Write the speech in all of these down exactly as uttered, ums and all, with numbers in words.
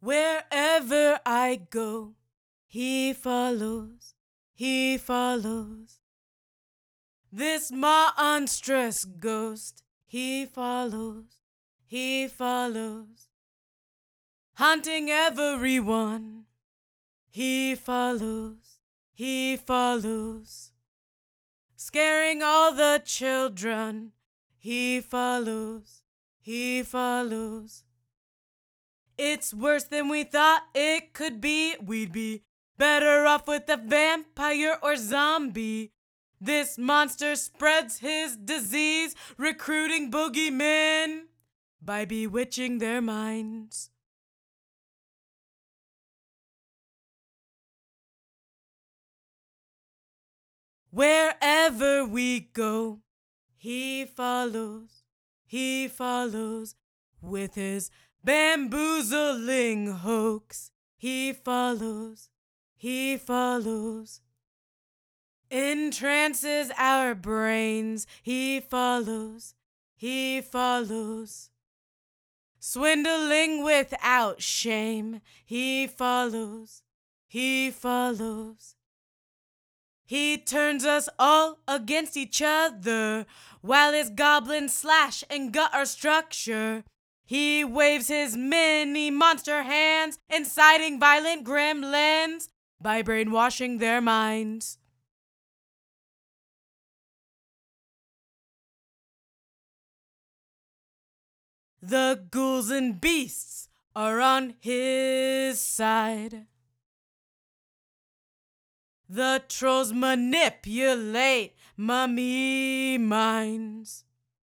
Wherever I go, he follows, he follows. This monstrous ghost, he follows, he follows. Haunting everyone, he follows, he follows. Scaring all the children, he follows, he follows. It's worse than we thought it could be. We'd be better off with a vampire or zombie. This monster spreads his disease, recruiting boogeymen by bewitching their minds. Wherever we go, he follows, he follows. With his bamboozling hoax, he follows, he follows. Entrances our brains, he follows, he follows. Swindling without shame, he follows, he follows. He turns us all against each other, while his goblins slash and gut our structure. He waves his mini monster hands, inciting violent gremlins by brainwashing their minds. The ghouls and beasts are on his side. The trolls manipulate mummy minds.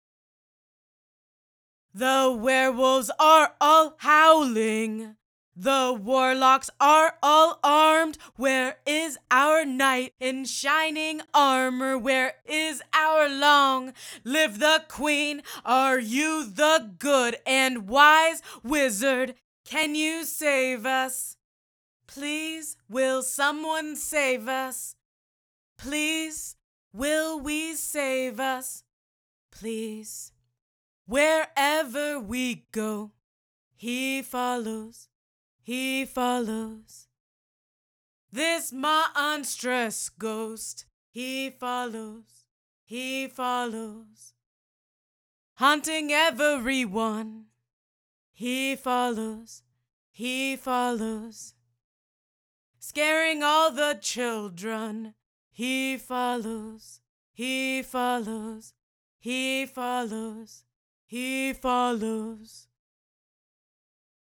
The werewolves are all howling. The warlocks are all armed. Where is our knight in shining armor? Where is our long live the queen? Are you the good and wise wizard? Can you save us? Please, will someone save us? Please, will we save us? Please. Wherever we go, he follows, he follows. This monstrous ghost, he follows, he follows. Haunting everyone, he follows, he follows. Scaring all the children, he follows, he follows, he follows, he follows.